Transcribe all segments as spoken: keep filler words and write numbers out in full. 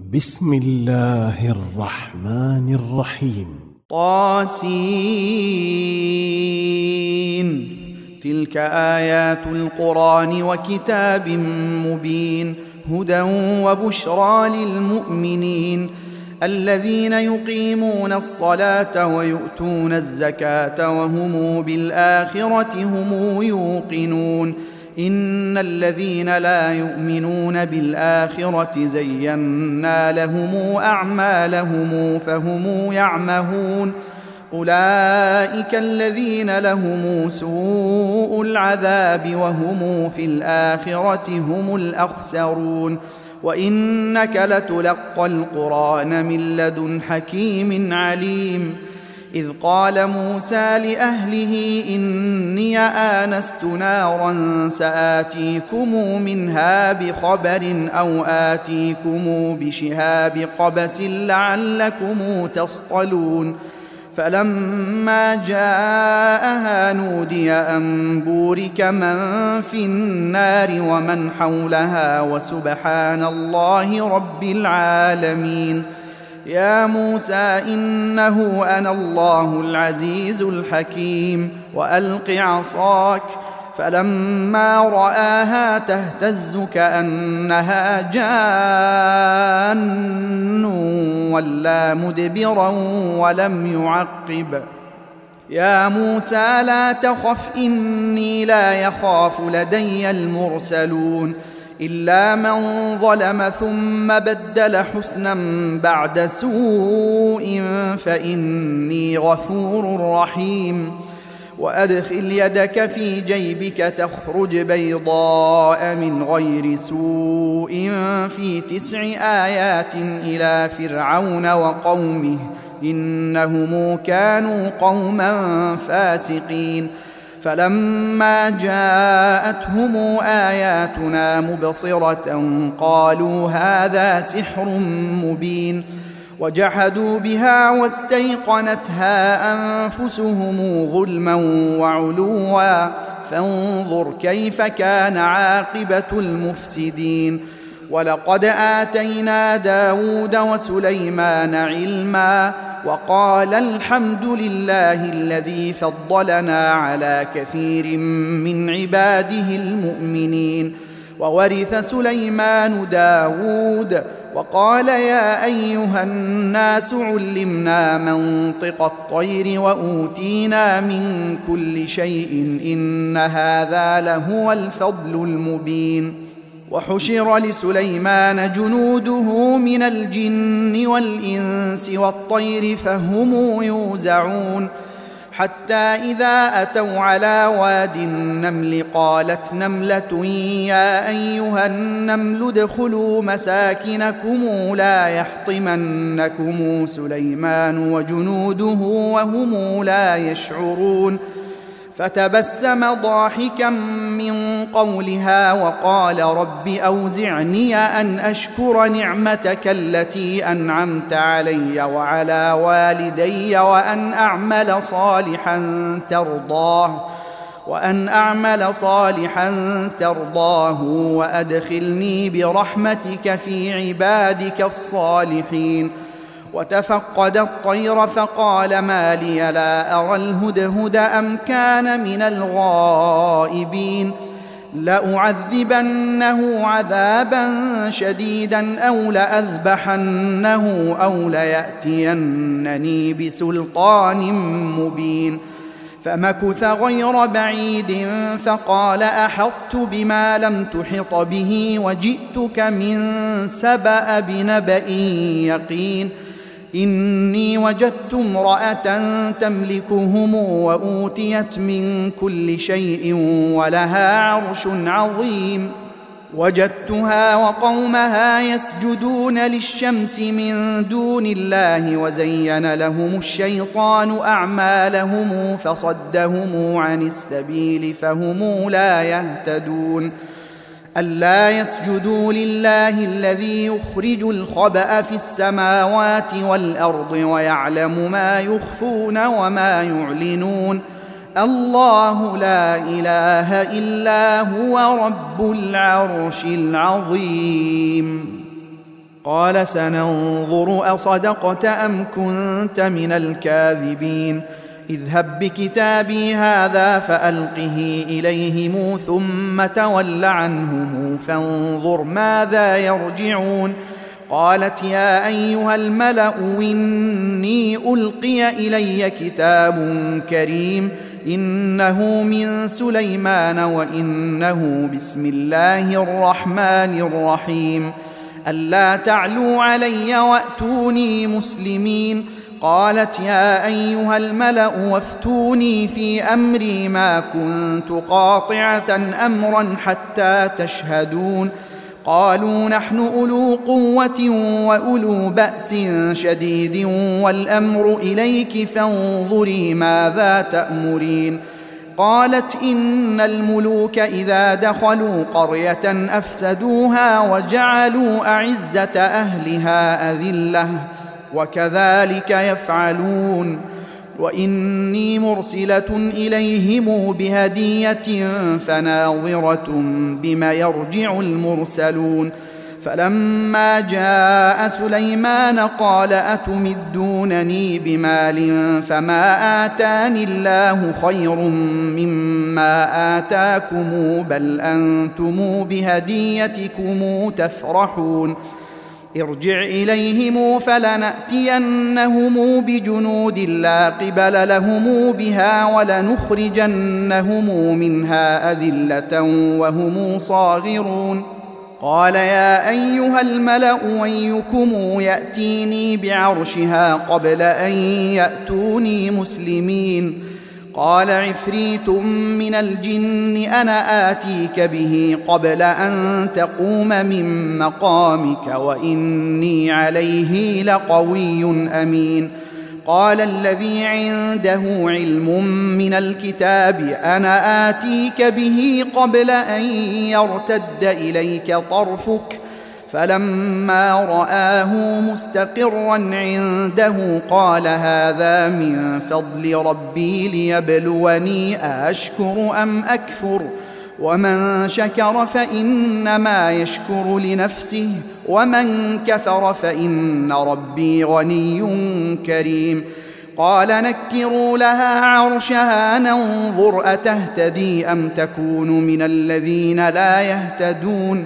بسم الله الرحمن الرحيم. طاسين. تلك آيات القرآن وكتاب مبين، هدى وبشرى للمؤمنين الذين يقيمون الصلاة ويؤتون الزكاة وهم بالآخرة هم يوقنون. إن الذين لا يؤمنون بالآخرة زينا لهم أعمالهم فهم يعمهون. أولئك الذين لهم سوء العذاب وهم في الآخرة هم الأخسرون. وإنك لتلقى القرآن من لدن حكيم عليم. إذ قال موسى لأهله إني آنست نارا سآتيكم منها بخبر أو آتيكم بشهاب قبس لعلكم تصطلون. فلما جاءها نودي أن بورك من في النار ومن حولها وسبحان الله رب العالمين. يا موسى إنه أنا الله العزيز الحكيم وألق عصاك. فلما رآها تهتز كأنها جان ولا مدبرا ولم يعقب. يا موسى لا تخف إني لا يخاف لدي المرسلون. إلا من ظلم ثم بدل حسنا بعد سوء فإني غفور رحيم. وأدخل يدك في جيبك تخرج بيضاء من غير سوء في تسع آيات إلى فرعون وقومه إنهم كانوا قوما فاسقين. فلما جاءتهم آياتنا مبصرة قالوا هذا سحر مبين. وجحدوا بها واستيقنتها أنفسهم ظلما وعلوا فانظر كيف كان عاقبة المفسدين. ولقد آتينا داود وسليمان علما وقال الحمد لله الذي فضلنا على كثير من عباده المؤمنين. وورث سليمان داود وقال يا أيها الناس علمنا منطق الطير وأوتينا من كل شيء إن هذا لهو الفضل المبين. وحشر لسليمان جنوده من الجن والإنس والطير فهم يوزعون. حتى إذا أتوا على واد النمل قالت نملة يا أيها النمل ادخلوا مساكنكم لا يحطمنكم سليمان وجنوده وهم لا يشعرون. فتبسم ضاحكا من قولها وقال رب أوزعني أن أشكر نعمتك التي أنعمت علي وعلى والدي وأن أعمل صالحا ترضاه وأن أعمل صالحا ترضاه وأدخلني برحمتك في عبادك الصالحين. وتفقد الطير فقال ما لي لا أرى الهدهد أم كان من الغائبين. لأعذبنه عذابا شديدا أو لأذبحنه أو ليأتينني بسلطان مبين. فمكث غير بعيد فقال أحطت بما لم تحط به وجئتك من سبأ بنبأ يقين. إني وجدت امرأة تملكهم وأوتيت من كل شيء ولها عرش عظيم. وجدتها وقومها يسجدون للشمس من دون الله وزين لهم الشيطان أعمالهم فصدهم عن السبيل فهم لا يهتدون. ألا يسجدوا لله الذي يخرج الخبأ في السماوات والأرض ويعلم ما يخفون وما يعلنون. الله لا إله إلا هو رب العرش العظيم. قال سننظر أصدقت أم كنت من الكاذبين اذهب بكتابي هذا فألقه إليهم ثم تول عنهم فانظر ماذا يرجعون قالت يا أيها الملأ إني ألقي إلي كتاب كريم إنه من سليمان وإنه بسم الله الرحمن الرحيم ألا تعلوا علي وأتوني مسلمين قالت يا أيها الملأ وافتوني في أمري ما كنت قاطعة أمرا حتى تشهدون قالوا نحن أولو قوة وأولو بأس شديد والأمر إليك فانظري ماذا تأمرين قالت إن الملوك إذا دخلوا قرية أفسدوها وجعلوا أعزة أهلها أذلة وكذلك يفعلون وإني مرسلة إليهم بهدية فناظرة بما يرجع المرسلون فلما جاء سليمان قال أتمدونني بمال فما آتاني الله خير مما آتاكم بل أنتم بهديتكم تفرحون ارجع إليهم فلنأتينهم بجنود لا قبل لهم بها ولنخرجنهم منها أذلة وهم صاغرون قال يا أيها الملأ أيكم يأتيني بعرشها قبل أن يأتوني مسلمين قال عفريت من الجن أنا آتيك به قبل أن تقوم من مقامك وإني عليه لقوي أمين قال الذي عنده علم من الكتاب أنا آتيك به قبل أن يرتد إليك طرفك فلما رآه مستقرا عنده قال هذا من فضل ربي ليبلوني أشكر أم أكفر ومن شكر فإنما يشكر لنفسه ومن كفر فإن ربي غني كريم قال نكروا لها عرشها ننظر أتهتدي أم تكون من الذين لا يهتدون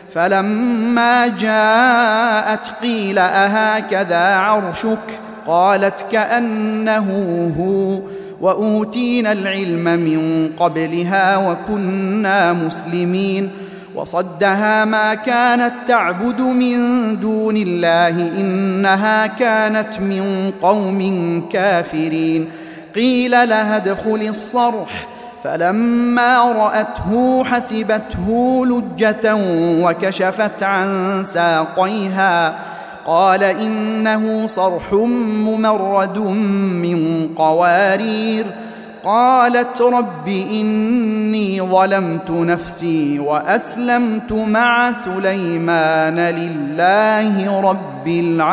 فلما جاءت قيل أهكذا عرشك قالت كأنه هو وأوتينا العلم من قبلها وكنا مسلمين وصدها ما كانت تعبد من دون الله إنها كانت من قوم كافرين قيل لها ادخل الصرح فلما رأته حسبته لجة وكشفت عن ساقيها قال إنه صرح ممرد من قوارير قالت رب إني ظلمت نفسي وأسلمت مع سليمان لله رب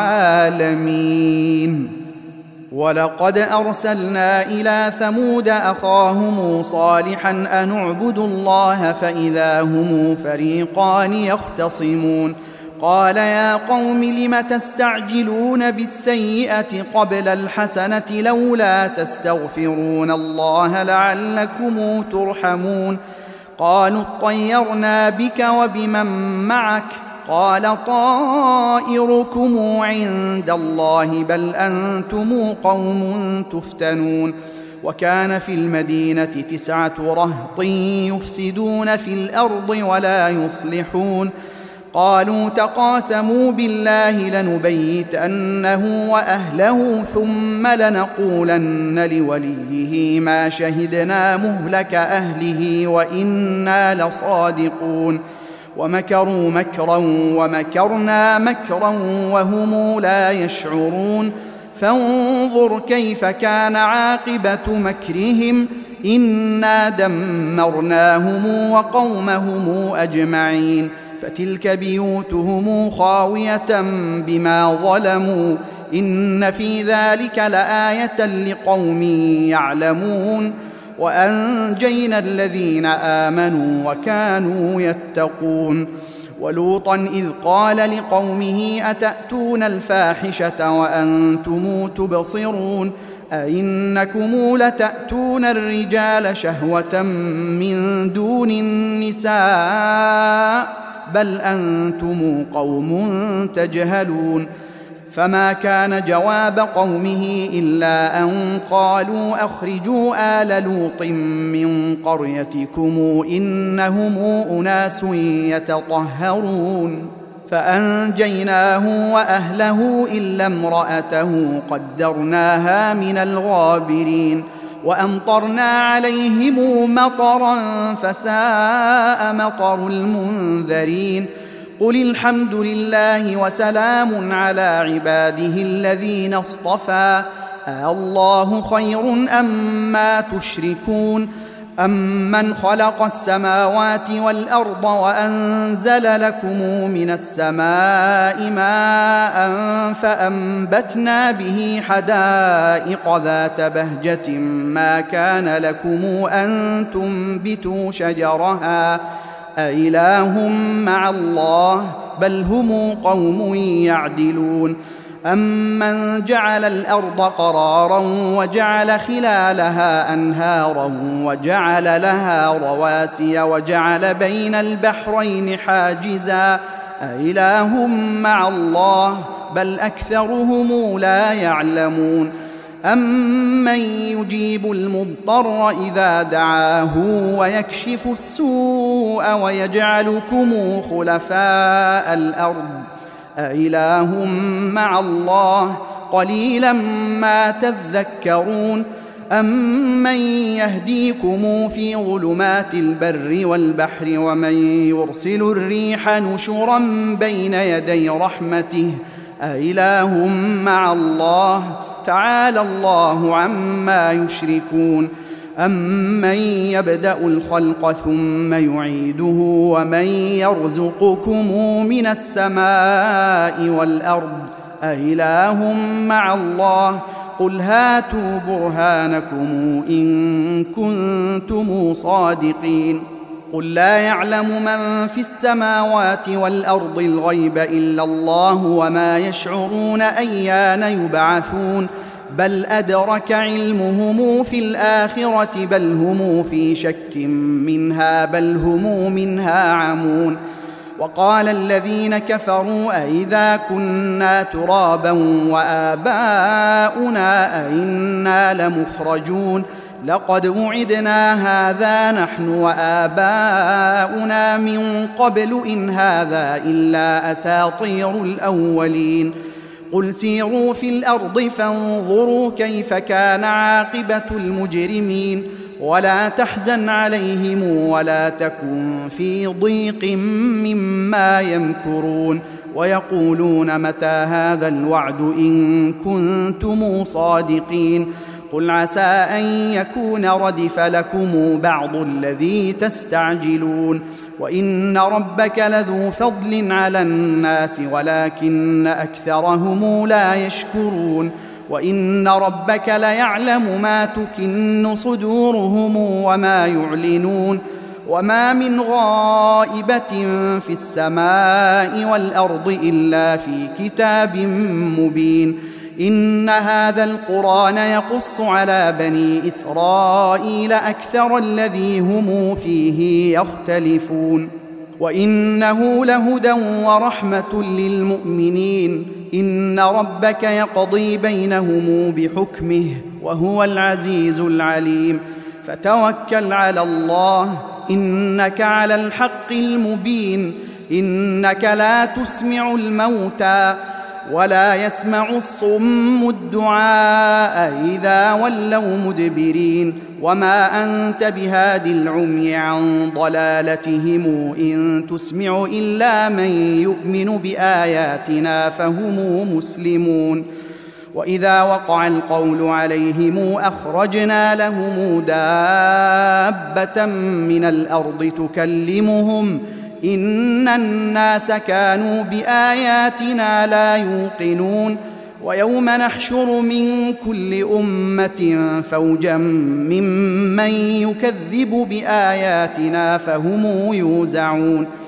العالمين ولقد أرسلنا إلى ثمود أخاهم صالحا أن اعبدوا الله فإذا هم فريقان يختصمون قال يا قوم لم تستعجلون بالسيئة قبل الحسنة لولا تستغفرون الله لعلكم ترحمون قالوا اطيرنا بك وبمن معك قال طائركم عند الله بل أنتم قوم تفتنون وكان في المدينة تسعة رهط يفسدون في الأرض ولا يصلحون قالوا تقاسموا بالله لنبيتنه وأهله ثم لنقولن لوليه ما شهدنا مهلك أهله وإنا لصادقون ومكروا مكرا ومكرنا مكرا وهم لا يشعرون فانظر كيف كان عاقبة مكرهم إنا دمرناهم وقومهم أجمعين فتلك بيوتهم خاوية بما ظلموا إن في ذلك لآية لقوم يعلمون وأنجينا الذين آمنوا وكانوا يتقون ولوطا إذ قال لقومه أتأتون الفاحشة وأنتم تبصرون أئنكم لتأتون الرجال شهوة من دون النساء بل أنتم قوم تجهلون فما كان جواب قومه إلا أن قالوا أخرجوا آل لوط من قريتكم إنهم أناس يتطهرون فأنجيناه وأهله إلا امرأته قدرناها من الغابرين وأمطرنا عليهم مطرا فساء مطر المنذرين قل الحمد لله وسلام على عباده الذين اصطفى الله خير أما تشركون أمن خلق السماوات والأرض وأنزل لكم من السماء ماء فأنبتنا به حدائق ذات بهجة ما كان لكم أن تنبتوا شجرها أإله مع الله بل هم قوم يعدلون أمن جعل الأرض قرارا وجعل خلالها أنهارا وجعل لها رواسي وجعل بين البحرين حاجزا أإله مع الله بل أكثرهم لا يعلمون أمن يجيب المضطر إذا دعاه ويكشف السوء ويجعلكم خلفاء الأرض أإله مع الله قليلا ما تذكرون أمن يهديكم في ظلمات البر والبحر ومن يرسل الريح نشرا بين يدي رحمته أإله مع الله تعالى الله عما يشركون أمن يبدأ الخلق ثم يعيده ومن يرزقكم من السماء والأرض أإله مع الله قل هاتوا برهانكم إن كنتم صادقين قل لا يعلم من في السماوات والأرض الغيب إلا الله وما يشعرون أيان يبعثون بل أدرك علمهم في الآخرة بل هم في شك منها بل هم منها عمون وقال الذين كفروا أئذا كنا ترابا وآباؤنا أئنا لمخرجون لقد وعدنا هذا نحن وآباؤنا من قبل إن هذا إلا أساطير الأولين قل سيروا في الأرض فانظروا كيف كان عاقبة المجرمين ولا تحزن عليهم ولا تكن في ضيق مما يمكرون ويقولون متى هذا الوعد إن كنتم صادقين قل عسى أن يكون ردف لكم بعض الذي تستعجلون وإن ربك لذو فضل على الناس ولكن أكثرهم لا يشكرون وإن ربك ليعلم ما تكن صدورهم وما يعلنون وما من غائبة في السماء والأرض إلا في كتاب مبين إن هذا القرآن يقص على بني إسرائيل أكثر الذي هم فيه يختلفون وإنه لهدى ورحمة للمؤمنين إن ربك يقضي بينهم بحكمه وهو العزيز العليم فتوكل على الله إنك على الحق المبين إنك لا تسمع الموتى ولا يسمع الصم الدعاء إذا ولوا مدبرين وما أنت بهاد العمي عن ضلالتهم إن تسمع إلا من يؤمن بآياتنا فهم مسلمون وإذا وقع القول عليهم أخرجنا لهم دابة من الأرض تكلمهم إن الناس كانوا بآياتنا لا يوقنون ويوم نحشر من كل أمة فوجا ممن يكذب بآياتنا فهم يوزعون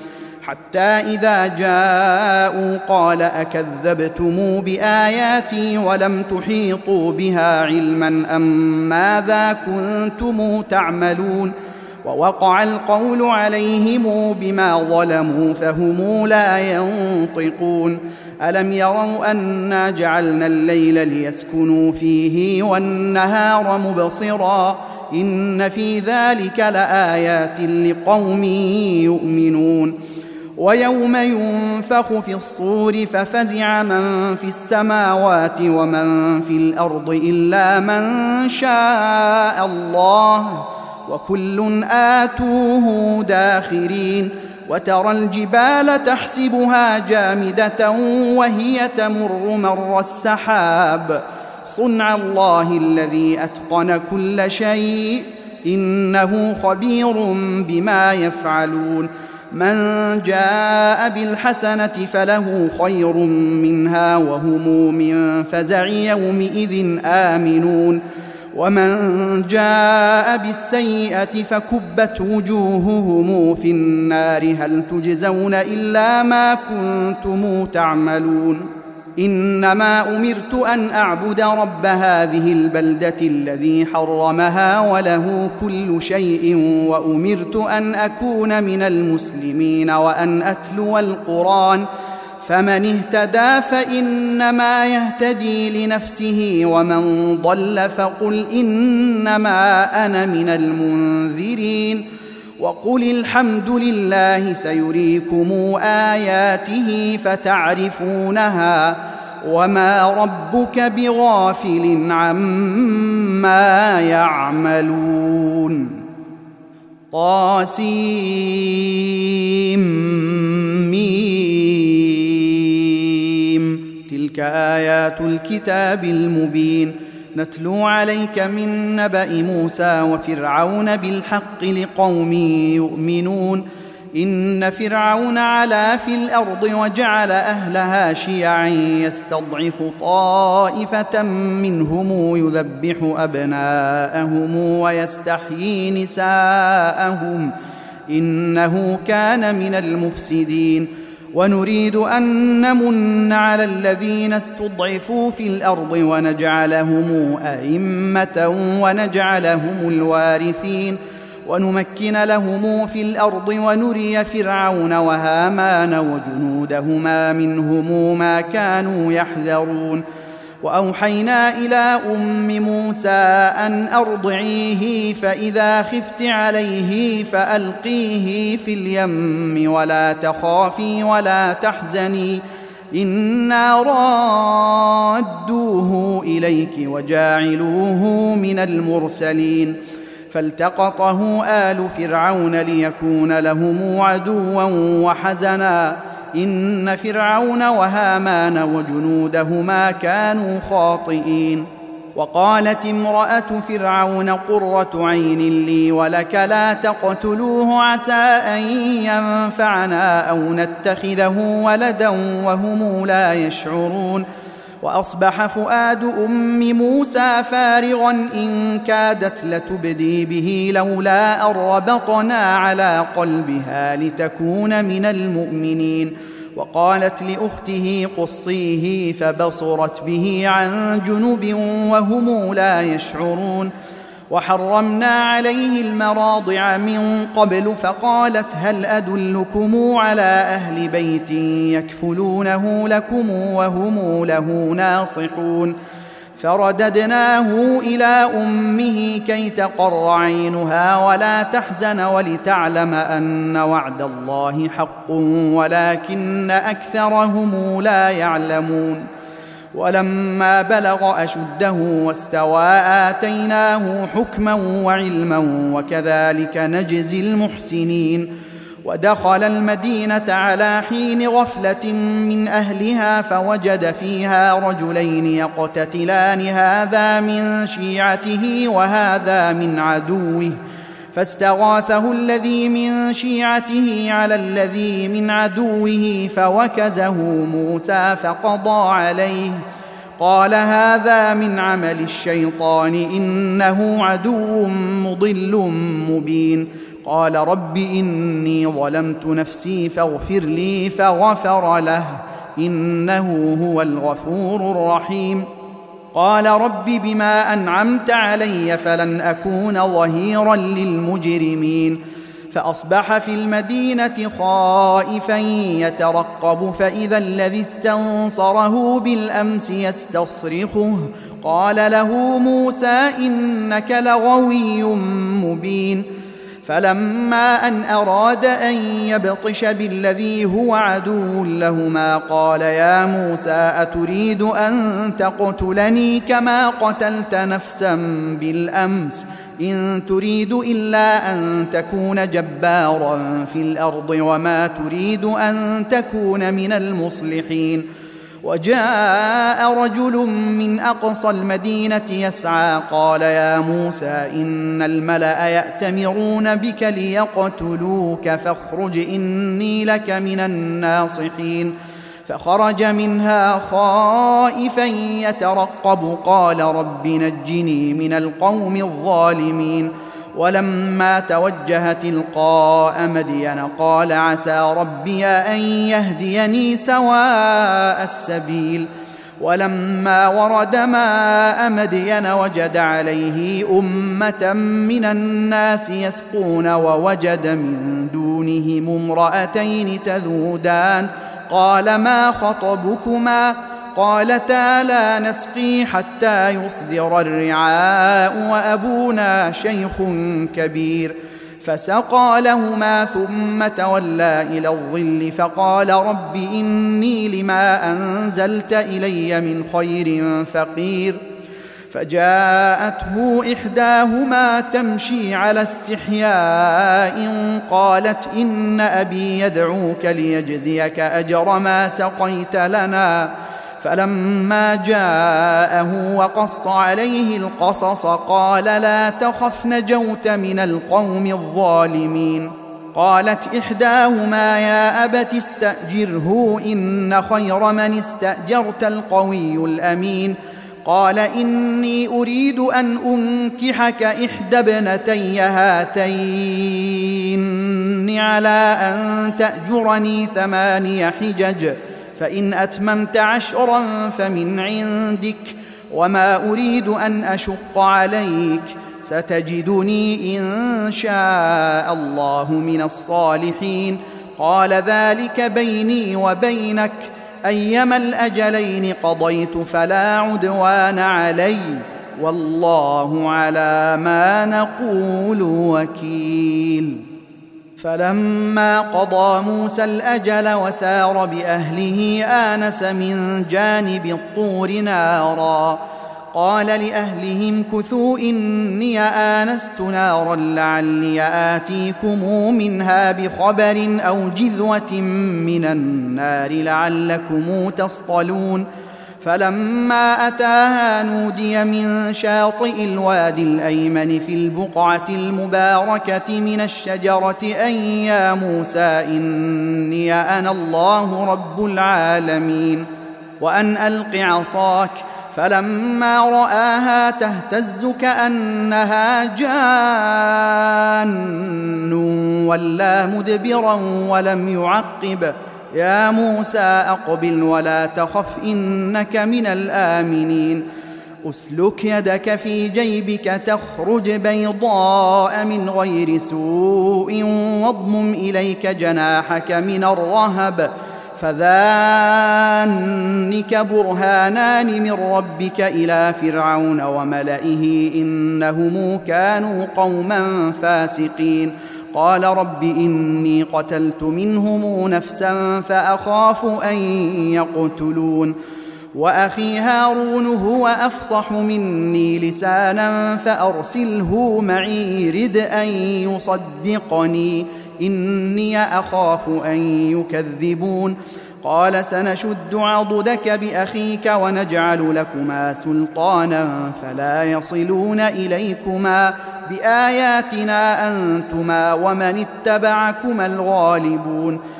حتى إذا جاءوا قال أكذبتم بآياتي ولم تحيطوا بها علما أم ماذا كنتم تعملون ووقع القول عليهم بما ظلموا فهم لا ينطقون ألم يروا أنا جعلنا الليل ليسكنوا فيه والنهار مبصرا إن في ذلك لآيات لقوم يؤمنون ويوم ينفخ في الصور ففزع من في السماوات ومن في الأرض إلا من شاء الله وكل آتوه داخرين وترى الجبال تحسبها جامدة وهي تمر مر السحاب صنع الله الذي أتقن كل شيء إنه خبير بما يفعلون من جاء بالحسنة فله خير منها وهم من فزع يومئذ آمنون ومن جاء بالسيئة فكبت وجوههم في النار هل تجزون إلا ما كنتم تعملون إنما أمرت أن أعبد رب هذه البلدة الذي حرمها وله كل شيء وأمرت أن أكون من المسلمين وأن أتلو القرآن فمن اهتدى فإنما يهتدي لنفسه ومن ضل فقل إنما أنا من المنذرين وقل الحمد لله سيريكم آياته فتعرفونها وما ربك بغافل عما يعملون طاسيم تلك آيات الكتاب المبين نتلو عليك من نبأ موسى وفرعون بالحق لقوم يؤمنون إن فرعون علا في الأرض وجعل أهلها شيعا يستضعف طائفة منهم يذبح أبناءهم ويستحيي نساءهم إنه كان من المفسدين ونريد أن نمن على الذين استضعفوا في الأرض ونجعلهم أئمة ونجعلهم الوارثين ونمكن لهم في الأرض ونري فرعون وهامان وجنودهما منهم ما كانوا يحذرون وأوحينا إلى أم موسى أن أرضعيه فإذا خفت عليه فألقيه في اليم ولا تخافي ولا تحزني إنا رادوه إليك وجاعلوه من المرسلين فالتقطه آل فرعون ليكون لهم عدوا وحزنا إن فرعون وهامان وجنودهما كانوا خاطئين وقالت امرأة فرعون قرة عين لي ولك لا تقتلوه عسى أن ينفعنا أو نتخذه ولدا وهم لا يشعرون وأصبح فؤاد أم موسى فارغا إن كادت لتبدي به لولا أن ربطنا على قلبها لتكون من المؤمنين وقالت لأخته قصيه فبصرت به عن جنب وهم لا يشعرون وحرمنا عليه المراضع من قبل فقالت هل أدلكم على أهل بيت يكفلونه لكم وهم له ناصحون فرددناه إلى أمه كي تقر عينها ولا تحزن ولتعلم أن وعد الله حق ولكن أكثرهم لا يعلمون ولما بلغ أشده واستوى آتيناه حكما وعلما وكذلك نجزي المحسنين ودخل المدينة على حين غفلة من أهلها فوجد فيها رجلين يقتتلان هذا من شيعته وهذا من عدوه فاستغاثه الذي من شيعته على الذي من عدوه فوكزه موسى فقضى عليه قال هذا من عمل الشيطان إنه عدو مضل مبين قال رب إني ظلمت نفسي فاغفر لي فغفر له إنه هو الغفور الرحيم. قال رب بما أنعمت علي فلن أكون ظهيرا للمجرمين. فأصبح في المدينة خائفا يترقب فإذا الذي استنصره بالأمس يستصرخه قال له موسى إنك لغوي مبين. فلما أن أراد أن يبطش بالذي هو عدو لهما قال يا موسى أتريد أن تقتلني كما قتلت نفسا بالأمس إن تريد إلا أن تكون جبارا في الأرض وما تريد أن تكون من المصلحين. وجاء رجل من أقصى المدينة يسعى قال يا موسى إن الملأ يأتمرون بك ليقتلوك فاخرج إني لك من الناصحين. فخرج منها خائفا يترقب قال رب نجني من القوم الظالمين. ولما توجه تلقاء مدين قال عسى ربي أن يهديني سواء السبيل. ولما ورد ماء مدين وجد عليه أمة من الناس يسقون ووجد من دونهم امرأتين تذودان قال ما خطبكما قالتا لا نسقي حتى يصدر الرعاء وأبونا شيخ كبير. فسقى لهما ثم تولى إلى الظل فقال رب إني لما أنزلت إلي من خير فقير. فجاءته إحداهما تمشي على استحياء قالت إن أبي يدعوك ليجزيك أجر ما سقيت لنا. فلما جاءه وقص عليه القصص قال لا تخف نجوت من القوم الظالمين. قالت إحداهما يا أبت استأجره إن خير من استأجرت القوي الأمين. قال إني أريد أن أنكحك إحدى ابنتي هاتين على أن تأجرني ثماني حجج فإن أتممت عشرا فمن عندك وما أريد أن أشق عليك ستجدني إن شاء الله من الصالحين. قال ذلك بيني وبينك أيما الأجلين قضيت فلا عدوان علي والله على ما نقول وكيل. فلما قضى موسى الأجل وسار بأهله آنس من جانب الطور نارا قال لأهلهم كثوا إني آنست نارا لعلي آتيكم منها بخبر أو جذوة من النار لعلكم تصطلون. فلما أتاها نودي من شاطئ الوادي الأيمن في البقعة المباركة من الشجرة أن يا موسى إني أنا الله رب العالمين وأن ألق عصاك. فلما رآها تهتز كأنها جان ولا مدبرا ولم يعقب يا موسى أقبل ولا تخف إنك من الآمنين. أسلك يدك في جيبك تخرج بيضاء من غير سوء واضمم إليك جناحك من الرهب فذانك برهانان من ربك إلى فرعون وملئه إنهم كانوا قوما فاسقين. قال رب إني قتلت منهم نفسا فأخاف أن يقتلون وأخي هارون هو أفصح مني لسانا فأرسله معي رد أن يصدقني إني أخاف أن يكذبون. قال سنشد عضدك بأخيك ونجعل لكما سلطانا فلا يصلون إليكما بآياتنا أنتما ومن اتبعكما الغالبون.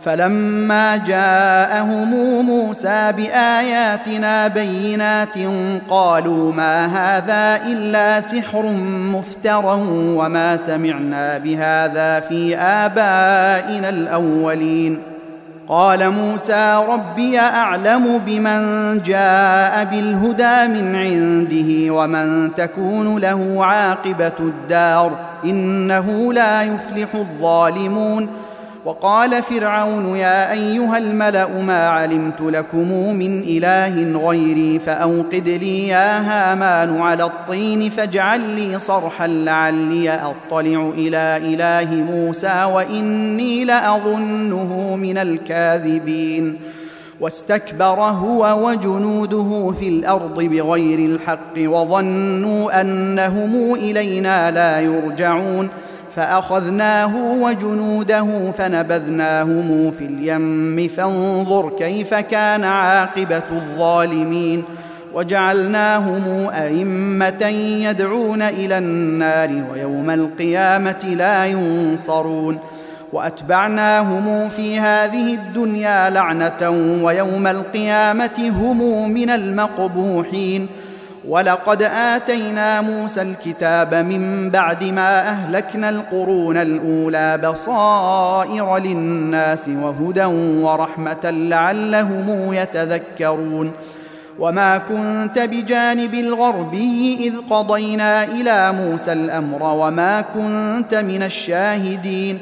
فلما جاءهم موسى بآياتنا بينات قالوا ما هذا إلا سحر مفترى وما سمعنا بهذا في آبائنا الأولين. قال موسى ربي أعلم بمن جاء بالهدى من عنده ومن تكون له عاقبة الدار إنه لا يفلح الظالمون. وقال فرعون يا أيها الملأ ما علمت لكم من إله غيري فأوقد لي يا هامان على الطين فاجعل لي صرحا لعلي أطلع إلى إله موسى وإني لأظنه من الكاذبين. واستكبر هو وجنوده في الأرض بغير الحق وظنوا أنهم إلينا لا يرجعون فأخذناه وجنوده فنبذناهم في اليم فانظر كيف كان عاقبة الظالمين. وجعلناهم أئمة يدعون إلى النار ويوم القيامة لا ينصرون. وأتبعناهم في هذه الدنيا لعنة ويوم القيامة هم من المقبوحين. ولقد آتينا موسى الكتاب من بعد ما أهلكنا القرون الأولى بصائر للناس وهدى ورحمة لعلهم يتذكرون. وما كنت بجانب الغربي إذ قضينا إلى موسى الأمر وما كنت من الشاهدين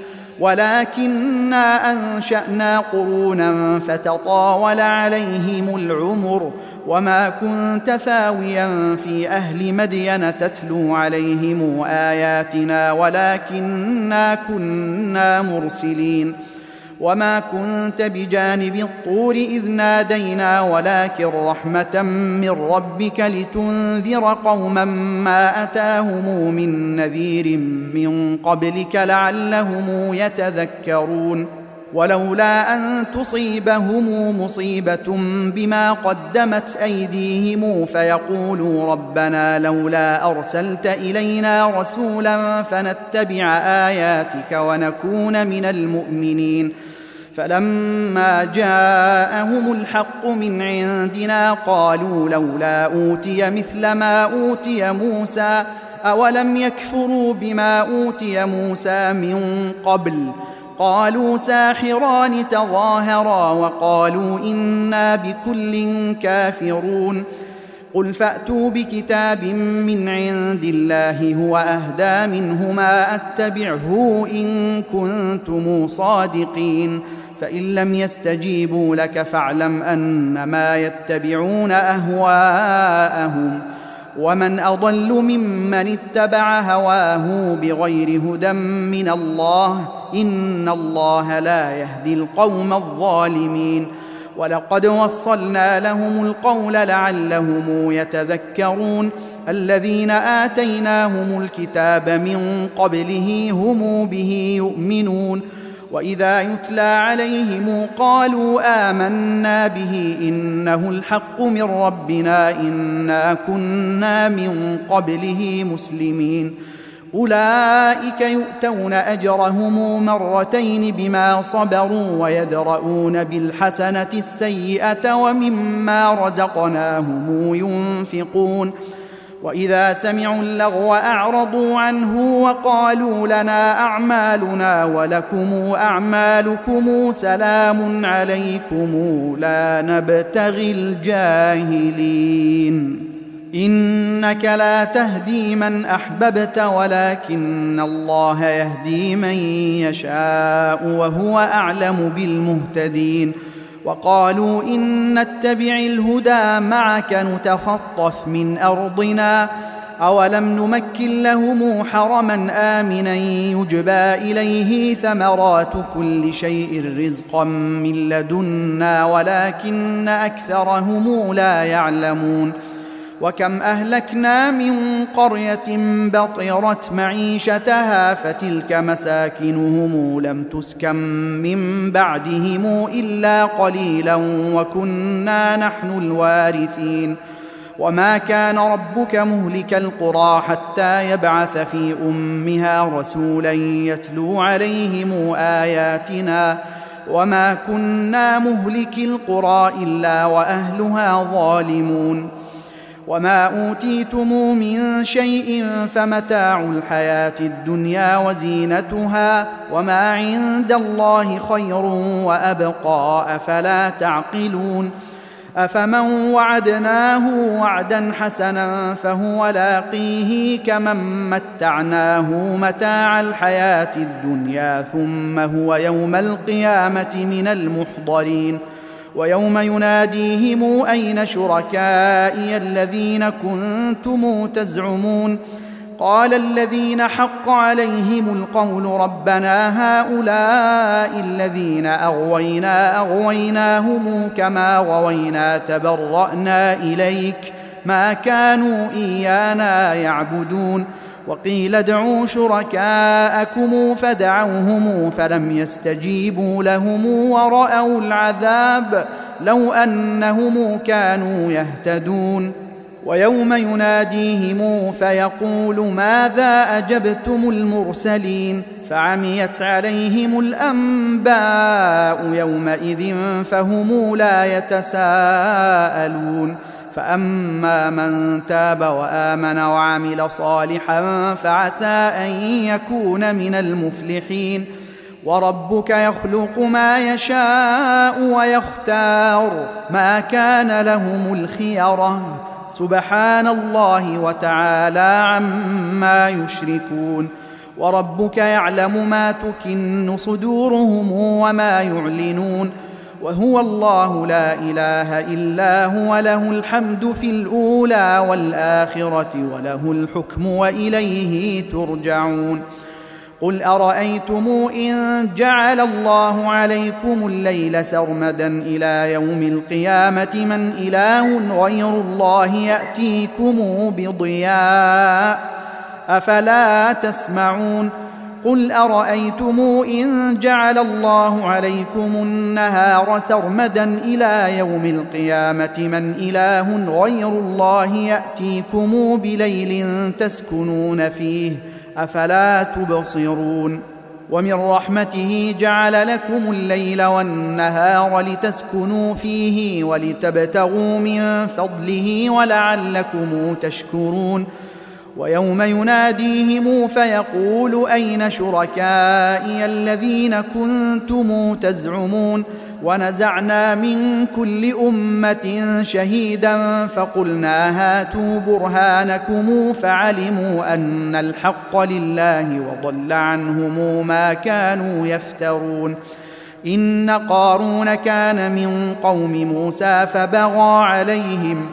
ولكننا أنشأنا قرونا فتطاول عليهم العمر وما كنت ثاويا في أهل مدين تتلو عليهم آياتنا ولكننا كنا مرسلين. وما كنت بجانب الطور إذ نادينا ولكن رحمة من ربك لتنذر قوما ما أتاهم من نذير من قبلك لعلهم يتذكرون. ولولا أن تصيبهم مصيبة بما قدمت أيديهم فيقولوا ربنا لولا أرسلت إلينا رسولا فنتبع آياتك ونكون من المؤمنين. فلما جاءهم الحق من عندنا قالوا لولا أوتي مثل ما أوتي موسى أولم يكفروا بما أوتي موسى من قبل قالوا ساحران تظاهرا وقالوا إنا بكل كافرون. قل فأتوا بكتاب من عند الله هو أهدى منهما أتبعه إن كنتم صادقين فإن لم يستجيبوا لك فاعلم أنما يتبعون أهواءهم ومن أضل ممن اتبع هواه بغير هدى من الله إن الله لا يهدي القوم الظالمين. ولقد وصلنا لهم القول لعلهم يتذكرون. الذين آتيناهم الكتاب من قبله هم به يؤمنون. وإذا يتلى عليهم قالوا آمنا به إنه الحق من ربنا إنا كنا من قبله مسلمين. أولئك يؤتون أجرهم مرتين بما صبروا ويدرؤون بالحسنة السيئة ومما رزقناهم ينفقون. وإذا سمعوا اللغو أعرضوا عنه وقالوا لنا أعمالنا ولكم أعمالكم سلام عليكم لا نبتغي الجاهلين. إنك لا تهدي من أحببت ولكن الله يهدي من يشاء وهو أعلم بالمهتدين. وقالوا إن نتبع الهدى معك نتخطف من أرضنا أولم نمكن لهم حرما آمنا يجبى إليه ثمرات كل شيء رزقا من لدنا ولكن أكثرهم لا يعلمون. وكم أهلكنا من قرية بطرت معيشتها فتلك مساكنهم لم تسكن من بعدهم إلا قليلا وكنا نحن الوارثين. وما كان ربك مهلك القرى حتى يبعث في أمها رسولا يتلو عليهم آياتنا وما كنا مهلكي القرى إلا وأهلها ظالمون وما أوتيتم من شيء فمتاع الحياة الدنيا وزينتها وما عند الله خير وأبقى أفلا تعقلون أفمن وعدناه وعدا حسنا فهو لاقيه كمن متعناه متاع الحياة الدنيا ثم هو يوم القيامة من المحضرين ويوم يناديهم أين شركائي الذين كنتم تزعمون قال الذين حق عليهم القول ربنا هؤلاء الذين أغوينا أغويناهم كما غوينا تبرأنا إليك ما كانوا إيانا يعبدون وقيل ادعوا شركاءكم فدعوهم فلم يستجيبوا لهم ورأوا العذاب لو أنهم كانوا يهتدون ويوم يناديهم فيقول ماذا أجبتم المرسلين فعميت عليهم الأنباء يومئذ فهم لا يتساءلون فأما من تاب وآمن وعمل صالحا فعسى أن يكون من المفلحين وربك يخلق ما يشاء ويختار ما كان لهم الخيرة سبحان الله وتعالى عما يشركون وربك يعلم ما تكن صدورهم وما يعلنون وهو الله لا إله إلا هو له الحمد في الأولى والآخرة وله الحكم وإليه ترجعون قل أرأيتم إن جعل الله عليكم الليل سرمدا إلى يوم القيامة من إله غير الله يأتيكم بضياء أفلا تسمعون قل أرأيتم إن جعل الله عليكم النهار سرمدا إلى يوم القيامة من إله غير الله يأتيكم بليل تسكنون فيه أفلا تبصرون ومن رحمته جعل لكم الليل والنهار لتسكنوا فيه ولتبتغوا من فضله ولعلكم تشكرون ويوم يناديهم فيقول أين شركائي الذين كنتم تزعمون ونزعنا من كل أمة شهيدا فقلنا هاتوا برهانكم فعلموا أن الحق لله وضل عنهم ما كانوا يفترون إن قارون كان من قوم موسى فبغى عليهم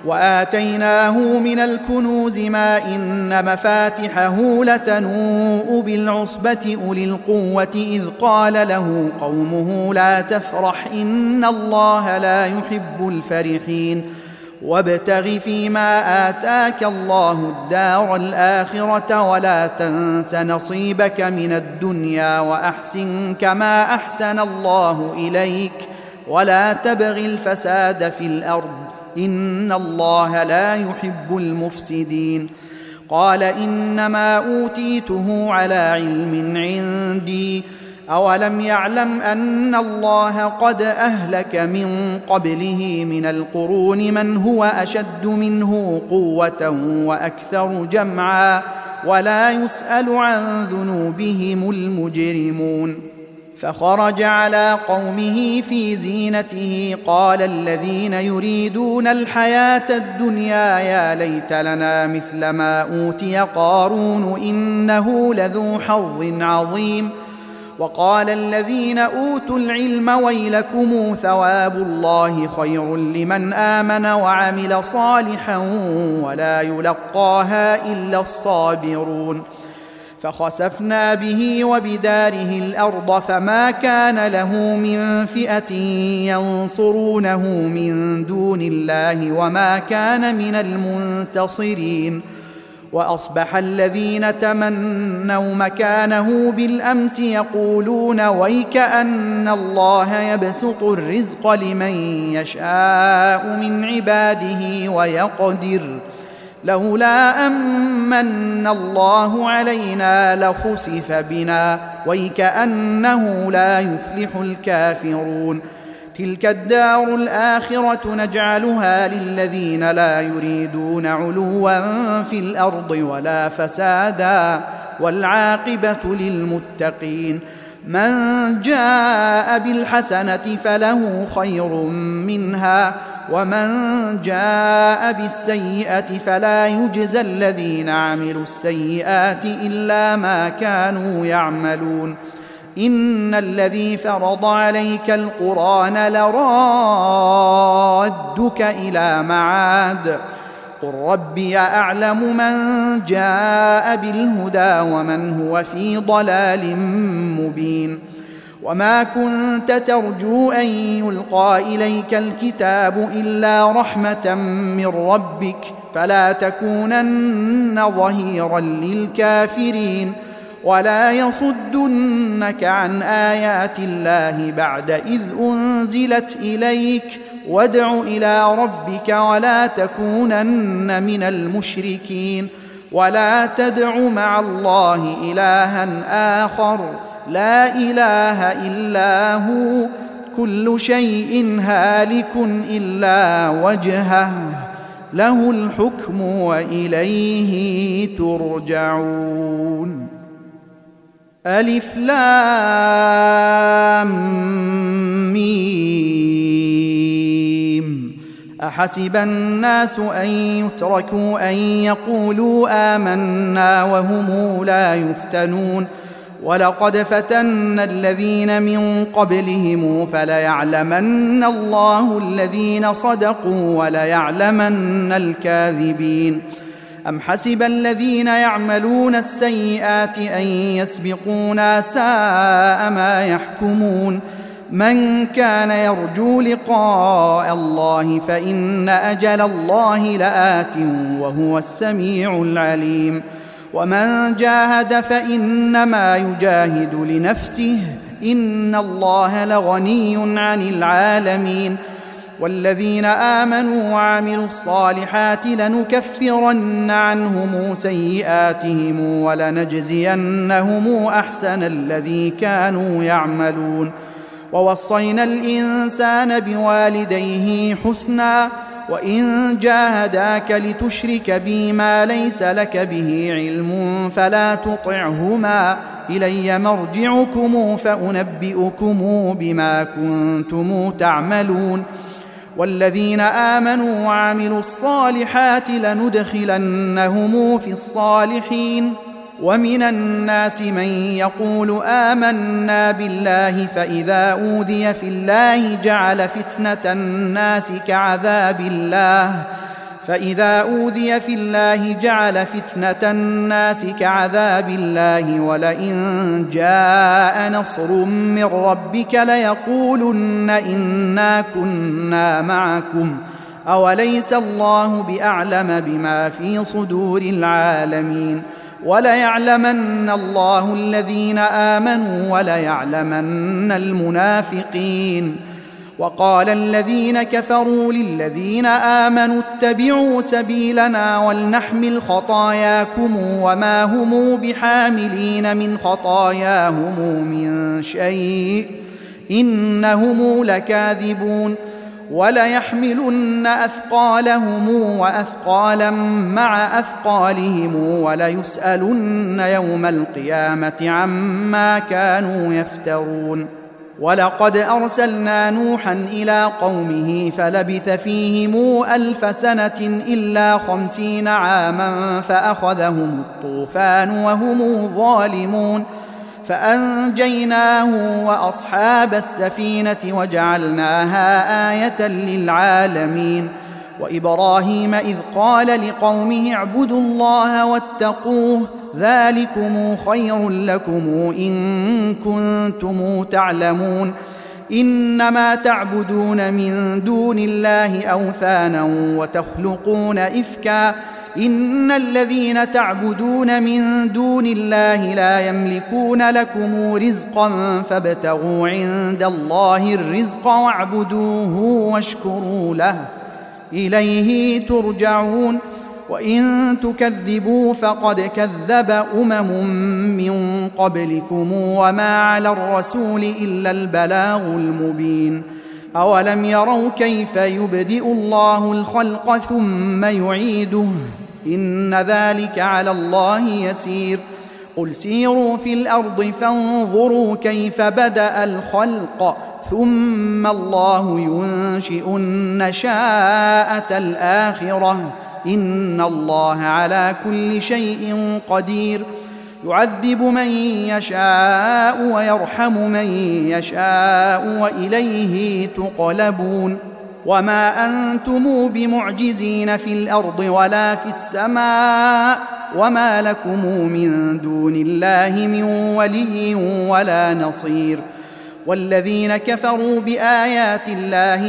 وآتيناه من الكنوز ما إن مفاتحه لتنوء بالعصبة أولي القوة إذ قال له قومه لا تفرح إن الله لا يحب الفرحين وابتغ فيما آتاك الله الدار الآخرة ولا تنس نصيبك من الدنيا وأحسن كما أحسن الله إليك ولا تبغ الفساد في الأرض إن الله لا يحب المفسدين قال إنما أوتيته على علم عندي أولم يعلم أن الله قد أهلك من قبله من القرون من هو أشد منه قوة وأكثر جمعا ولا يسأل عن ذنوبهم المجرمون فخرج على قومه في زينته قال الذين يريدون الحياة الدنيا يا ليت لنا مثل ما أوتي قارون إنه لذو حظ عظيم وقال الذين أوتوا العلم ويلكم ثواب الله خير لمن آمن وعمل صالحا ولا يلقاها إلا الصابرون فخسفنا به وبداره الأرض فما كان له من فئة ينصرونه من دون الله وما كان من المنتصرين وأصبح الذين تمنوا مكانه بالأمس يقولون ويك أن الله يبسط الرزق لمن يشاء من عباده ويقدر لولا أمن الله علينا لخسف بنا ويكأنه لا يفلح الكافرون. تلك الدار الآخرة نجعلها للذين لا يريدون علوا في الأرض ولا فسادا والعاقبة للمتقين. من جاء بالحسنة فله خير منها ومن جاء بالسيئة فلا يجزى الذين عملوا السيئات إلا ما كانوا يعملون. إن الذي فرض عليك القرآن لرادك إلى معاد قل ربي أعلم من جاء بالهدى ومن هو في ضلال مبين. وما كنت ترجو أن يلقى إليك الكتاب إلا رحمة من ربك فلا تكونن ظهيرا للكافرين ولا يصدنك عن آيات الله بعد إذ أنزلت إليك وادع إلى ربك ولا تكونن من المشركين. ولا تدع مع الله إلها آخر لا إله إلا هو كل شيء هالك إلا وجهه له الحكم وإليه ترجعون. ألف لام ميم أحسب الناس أن يتركوا أن يقولوا آمنا وهم لا يفتنون. ولقد فتنا الذين من قبلهم فليعلمن الله الذين صدقوا وليعلمن الكاذبين. أم حسب الذين يعملون السيئات أن يسبقونا ساء ما يحكمون. من كان يرجو لقاء الله فإن أجل الله لآت وهو السميع العليم. ومن جاهد فإنما يجاهد لنفسه إن الله لغني عن العالمين. والذين آمنوا وعملوا الصالحات لنكفرن عنهم سيئاتهم ولنجزينهم أحسن الذي كانوا يعملون. ووصينا الإنسان بوالديه حسنا وإن جاهداك لتشرك بي ما ليس لك به علم فلا تطعهما إلي مرجعكم فأنبئكم بما كنتم تعملون. والذين آمنوا وعملوا الصالحات لندخلنهم في الصالحين. ومن الناس من يقول آمنا بالله فإذا أوذي في الله جعل فتنة الناس كعذاب الله فإذا أوذي في الله جعل فتنة الناس كعذاب الله ولئن جاء نصر من ربك ليقولن إنا كنا معكم أوليس الله بأعلم بما في صدور العالمين. وليعلمن الله الذين آمنوا وليعلمن المنافقين. وقال الذين كفروا للذين آمنوا اتبعوا سبيلنا ولنحمل خطاياكم وما هم بحاملين من خطاياهم من شيء إنهم لكاذبون. وليحملن أثقالهم وأثقالا مع أثقالهم وليسألن يوم القيامة عما كانوا يفترون. ولقد أرسلنا نوحا إلى قومه فلبث فيهم ألف سنة إلا خمسين عاما فأخذهم الطوفان وهم ظالمون فأنجيناه وأصحاب السفينة وجعلناها آية للعالمين. وإبراهيم إذ قال لقومه اعبدوا الله واتقوه ذلكم خير لكم إن كنتم تعلمون. إنما تعبدون من دون الله أوثانا وتخلقون إفكا إن الذين تعبدون من دون الله لا يملكون لكم رزقا فابتغوا عند الله الرزق واعبدوه واشكروا له إليه ترجعون. وإن تكذبوا فقد كذب أمم من قبلكم وما على الرسول إلا البلاغ المبين. أولم يروا كيف يبدئ الله الخلق ثم يعيده إن ذلك على الله يسير. قل سيروا في الأرض فانظروا كيف بدأ الخلق ثم الله ينشئ النشاءة الآخرة إن الله على كل شيء قدير. يعذب من يشاء ويرحم من يشاء وإليه تقلبون. وما أنتم بمعجزين في الأرض ولا في السماء وما لكم من دون الله من ولي ولا نصير. والذين كفروا بآيات الله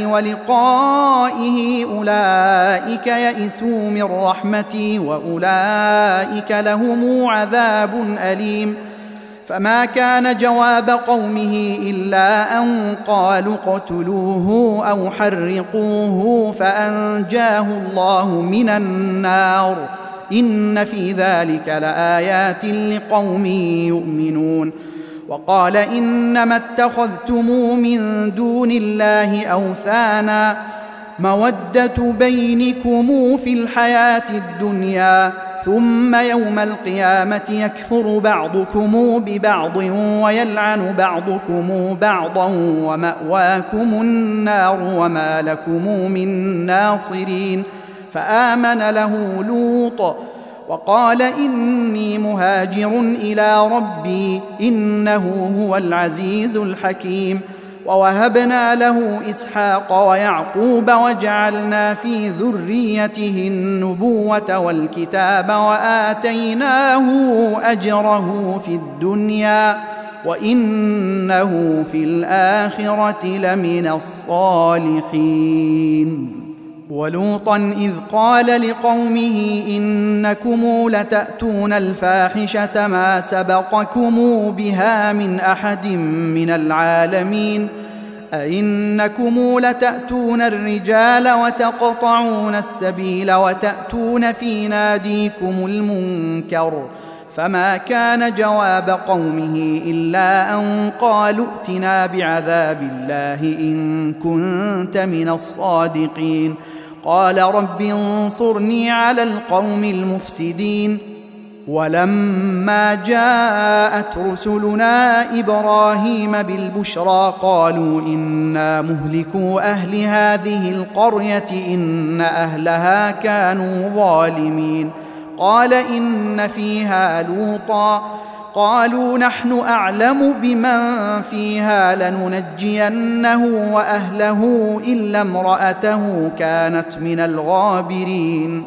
ولقائه أولئك يئسوا من رحمتي وأولئك لهم عذاب أليم. فما كان جواب قومه إلا أن قالوا اقتلوه أو حرقوه فأنجاه الله من النار إن في ذلك لآيات لقوم يؤمنون. وقال إنما اتخذتم من دون الله أوثانا مودة بينكم في الحياة الدنيا ثم يوم القيامة يكفر بعضكم ببعض ويلعن بعضكم بعضا ومأواكم النار وما لكم من ناصرين. فآمن له لوط وقال إني مهاجر إلى ربي إنه هو العزيز الحكيم. ووهبنا له إسحاق ويعقوب وجعلنا في ذريته النبوة والكتاب وآتيناه أجره في الدنيا وإنه في الآخرة لمن الصالحين. ولوطا إذ قال لقومه إنكم لتأتون الفاحشة ما سبقكم بها من أحد من العالمين أئنكم لتأتون الرجال وتقطعون السبيل وتأتون في ناديكم المنكر. فما كان جواب قومه إلا أن قالوا ائتنا بعذاب الله إن كنت من الصادقين. قال رب انصرني على القوم المفسدين. ولما جاءت رسلنا إبراهيم بالبشرى قالوا إنا مهلكو أهل هذه القرية إن أهلها كانوا ظالمين. قال إن فيها لوطا قالوا نحن أعلم بمن فيها لننجينه وأهله إلا امرأته كانت من الغابرين.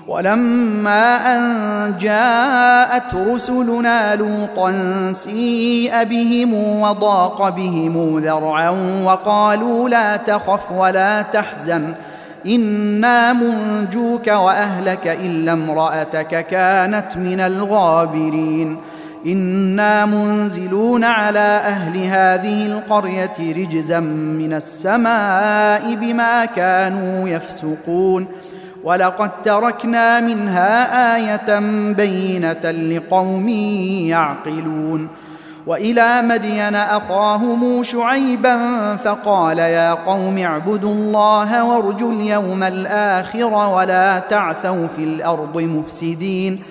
ولما أن جاءت رسلنا لوطا سيء بهم وضاق بهم ذرعا وقالوا لا تخف ولا تحزن إنا منجوك وأهلك إلا امرأتك كانت من الغابرين. إنا منزلون على أهل هذه القرية رجزا من السماء بما كانوا يفسقون. ولقد تركنا منها آية بينة لقوم يعقلون. وإلى مدين أخاهم شعيبا فقال يا قوم اعبدوا الله وارجوا اليوم الآخر ولا تعثوا في الأرض مفسدين.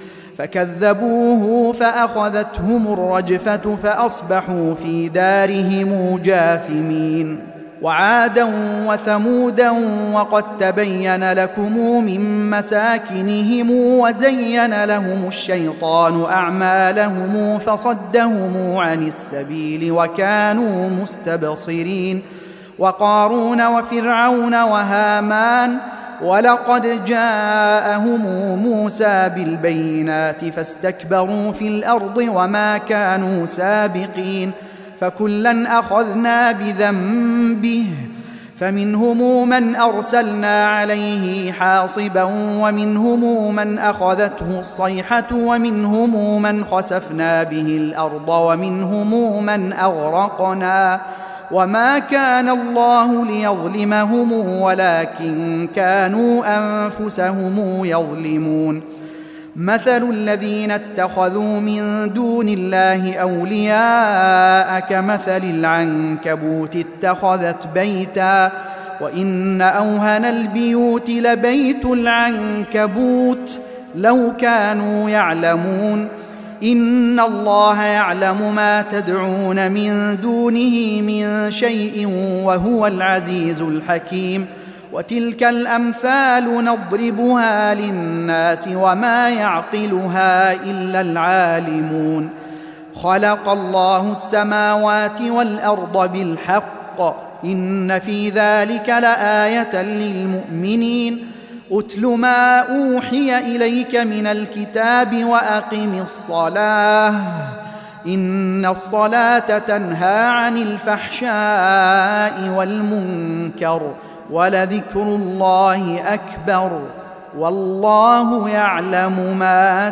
فكذبوه فأخذتهم الرجفة فأصبحوا في دارهم جاثمين. وعادا وثمودا وقد تبين لكم من مساكنهم وزين لهم الشيطان أعمالهم فصدهم عن السبيل وكانوا مستبصرين. وقارون وفرعون وهامان ولقد جاءهم موسى بالبينات فاستكبروا في الأرض وما كانوا سابقين. فكلا أخذنا بذنبه فمنهم من أرسلنا عليه حاصبا ومنهم من أخذته الصيحة ومنهم من خسفنا به الأرض ومنهم من أغرقنا وما كان الله ليظلمهم ولكن كانوا أنفسهم يظلمون. مثل الذين اتخذوا من دون الله أولياء كمثل العنكبوت اتخذت بيتا وإن أوهن البيوت لبيت العنكبوت لو كانوا يعلمون. إن الله يعلم ما تدعون من دونه من شيء وهو العزيز الحكيم. وتلك الأمثال نضربها للناس وما يعقلها إلا العالمون. خلق الله السماوات والأرض بالحق إن في ذلك لآية للمؤمنين. أتل ما أوحي إليك من الكتاب وأقم الصلاة إن الصلاة تنهى عن الفحشاء والمنكر ولذكر الله أكبر والله يعلم ما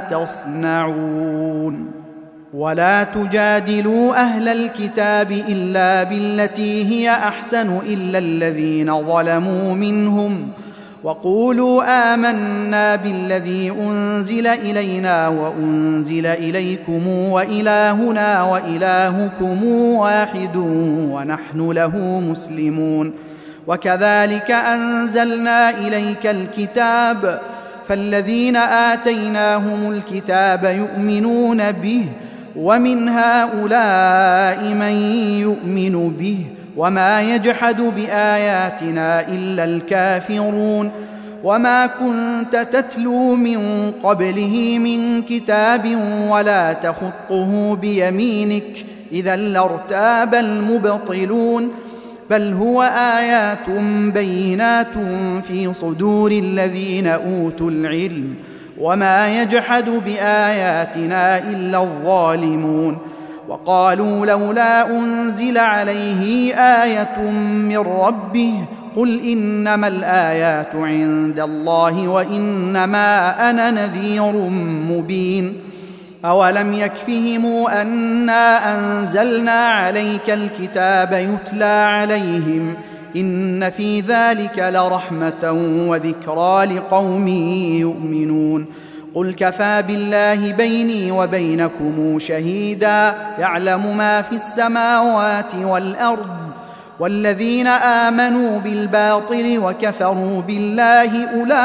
تصنعون. ولا تجادلوا أهل الكتاب إلا بالتي هي أحسن إلا الذين ظلموا منهم وقولوا آمنا بالذي أنزل إلينا وأنزل إليكم وإلهنا وإلهكم واحد ونحن له مسلمون. وكذلك أنزلنا إليك الكتاب فالذين آتيناهم الكتاب يؤمنون به ومن هؤلاء من يؤمن به وما يجحد بآياتنا إلا الكافرون. وما كنت تتلو من قبله من كتاب ولا تخطه بيمينك إذا لارتاب المبطلون. بل هو آيات بينات في صدور الذين أوتوا العلم وما يجحد بآياتنا إلا الظالمون. وقالوا لولا أنزل عليه آية من ربه قل إنما الآيات عند الله وإنما أنا نذير مبين. أولم يكفهم أنا أنزلنا عليك الكتاب يتلى عليهم إن في ذلك لرحمة وذكرى لقوم يؤمنون. قل كفى بالله بيني وبينكم شهيدا يعلم ما في السماوات والأرض. والذين آمنوا بالباطل وكفروا بالله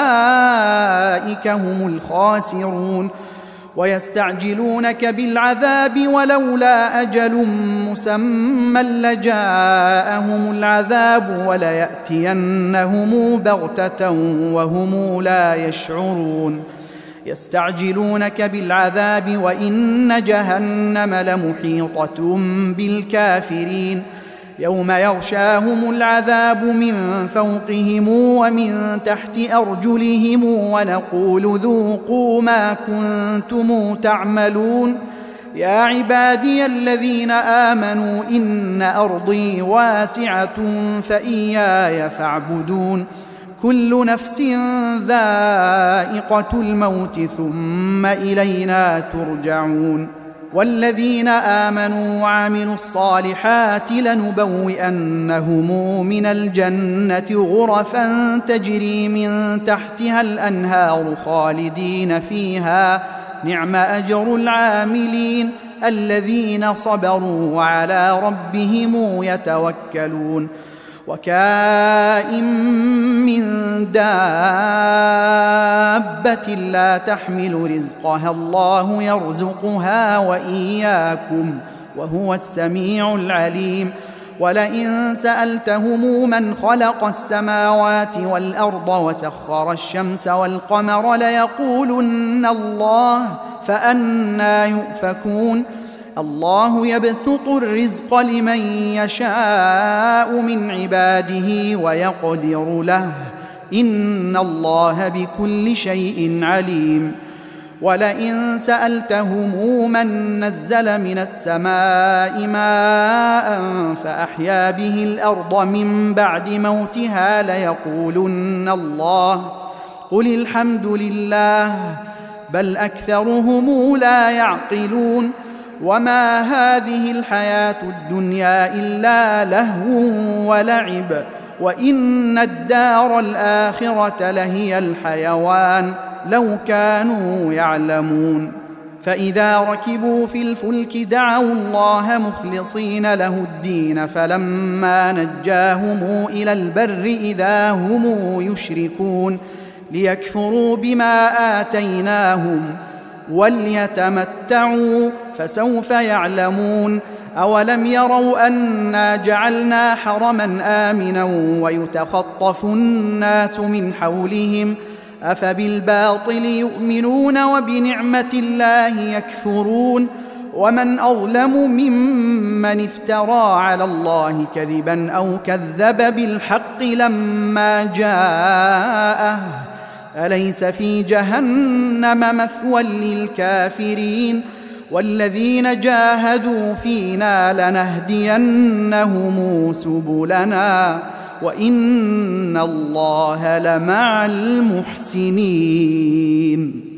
أولئك هم الخاسرون. ويستعجلونك بالعذاب ولولا أجل مسمى لجاءهم العذاب وليأتينهم بغتة وهم لا يشعرون. يستعجلونك بالعذاب وإن جهنم لمحيطة بالكافرين. يوم يغشاهم العذاب من فوقهم ومن تحت أرجلهم ونقول ذوقوا ما كنتم تعملون. يا عبادي الذين آمنوا إن أرضي واسعة فإياي فاعبدون. كل نفس ذائقة الموت ثم إلينا ترجعون. والذين آمنوا وعملوا الصالحات لنبوئنهم من الجنة غرفا تجري من تحتها الأنهار خالدين فيها نعم أجر العاملين الذين صبروا وعلى ربهم يتوكلون. وكائن من دابة لا تحمل رزقها الله يرزقها وإياكم وهو السميع العليم. ولئن سألتهم من خلق السماوات والأرض وسخر الشمس والقمر ليقولن الله فأنى يؤفكون. الله يبسط الرزق لمن يشاء من عباده ويقدر له إن الله بكل شيء عليم. ولئن سألتهم من نزل من السماء ماء فأحيا به الأرض من بعد موتها ليقولن الله قل الحمد لله بل أكثرهم لا يعقلون. وما هذه الحياة الدنيا إلا لهو ولعب وإن الدار الآخرة لهي الحيوان لو كانوا يعلمون. فإذا ركبوا في الفلك دعوا الله مخلصين له الدين فلما نجاهم إلى البر إذا هم يشركون ليكفروا بما آتيناهم وليتمتعوا فسوف يعلمون. أولم يروا أنا جعلنا حرما آمنا ويتخطف الناس من حولهم أفبالباطل يؤمنون وبنعمة الله يكفرون. ومن أظلم ممن افترى على الله كذبا أو كذب بالحق لما جاءه أليس في جهنم مثوى للكافرين. والذين جاهدوا فينا لنهدينهم سبلنا وإن الله لمع المحسنين.